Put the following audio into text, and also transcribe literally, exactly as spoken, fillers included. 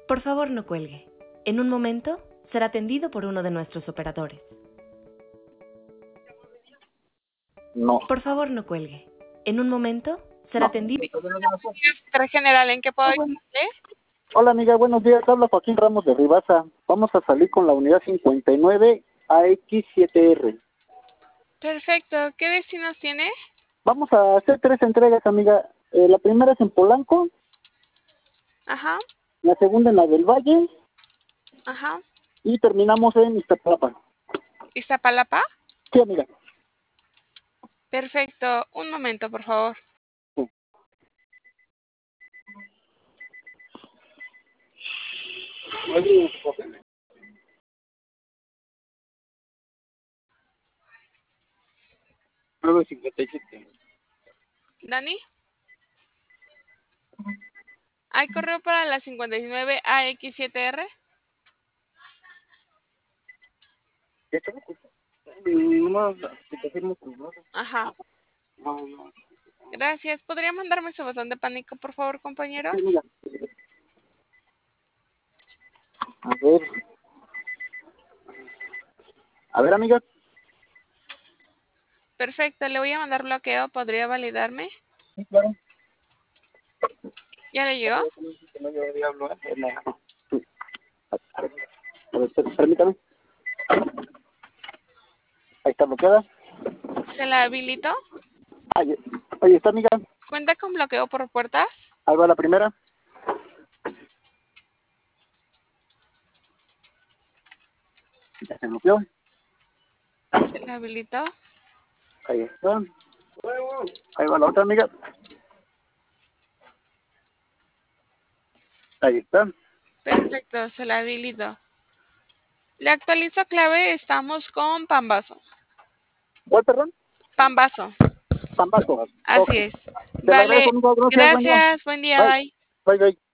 Por favor, no cuelgue. En un momento será atendido por uno de nuestros operadores. No. Por favor, no cuelgue. En un momento será No. atendido. Secretaria General, ¿en qué puedo ayudarle? Hola amiga, buenos días. Habla Joaquín Ramos de Ribasa. Vamos a salir con la unidad cincuenta y nueve A X siete R. Perfecto. ¿Qué destinos tiene? Vamos a hacer tres entregas, amiga. Eh, la primera es en Polanco, Ajá, la segunda en la del Valle ajá. y terminamos en Iztapalapa. ¿Iztapalapa? Sí, amiga. Perfecto. Un momento, por favor. Sí. nueve cincuenta y siete. ¿Dani? ¿Hay correo para la cincuenta y nueve A X siete R? Ajá. Gracias. ¿Podría mandarme su botón de pánico, por favor, compañero? Sí, amiga. A ver. A ver, amiga. Perfecto. Le voy a mandar bloqueo. ¿Podría validarme? Sí, claro. ¿Ya le llegó? A ver, permítame. Ahí está bloqueada. ¿Se la habilitó? Ahí, ahí está, amiga. ¿Cuenta con bloqueo por puertas? Ahí va la primera. Ya se bloqueó. ¿Se la habilitó? Ahí está. Ahí va la otra, amiga. Ahí está. Perfecto. Se la habilitó. Le actualizo clave. Estamos con Pambazo. ¿Cuál, perdón? Pambazo. Pambazo. Así Ok. es. Te lo Vale. agradezco, amiga. Gracias, buen día. Gracias. Buen día. Bye. Bye. Bye, bye.